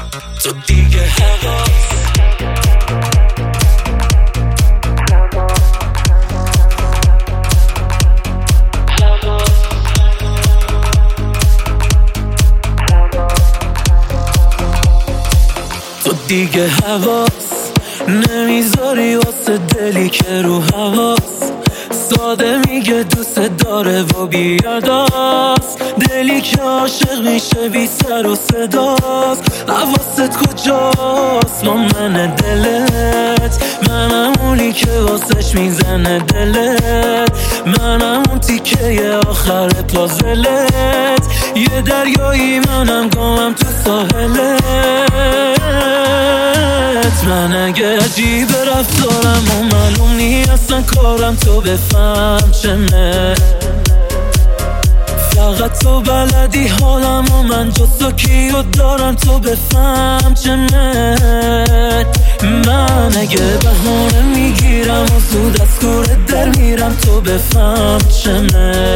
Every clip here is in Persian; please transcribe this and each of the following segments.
تو دیگه تو دیگه حواس نمیذاری واسه دلی که رو حواس ساده میگه دوست داره و بیاداست دلی که عاشق میشه بی سر و صداست حواست کجاست با من دلت منم اونی که واسش میزنه دلت منم اون تیکه آخر پازلت یه دریایی منم گامم تو ساحلت من اگه عجیب رفتارم و معلوم نی اصلا کارم تو بفهم چمه فقط تو بلدی حالم و من جز تو کیو دارم تو بفهم چمه من اگه بهونه میگیرم و زود از کوره در میرم تو بفهم چمه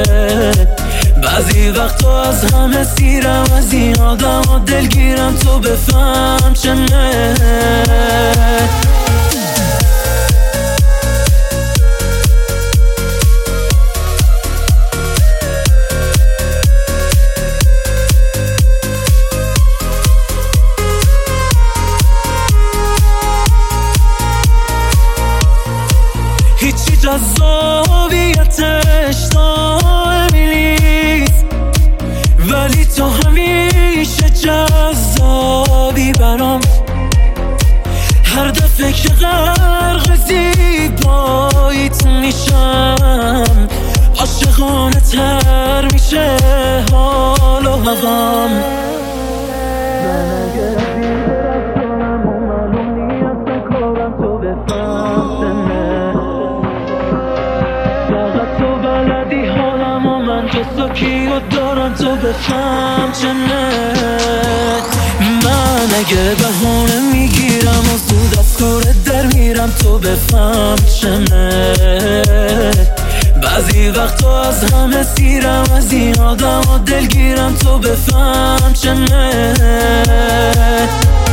بعضی وقتا از همه سیرم از این آدم و دلگیرم تو بفهم چمه هیچی جذابیتش دائمی نیست ولی تو همیشه جذابی برام هر دفعه که غرق زیباییت میشم عاشقانه تر میشه حال و هوام من اگه عزیز رفتارم و معلوم نیست کارم تو بفهم تو کیو دارم تو بفهم چنه من اگه بهونه میگیرم و زود از کوره در میرم تو بفهم چنه بعضی وقتا از همه سیرم از این آدم و دلگیرم تو بفهم چنه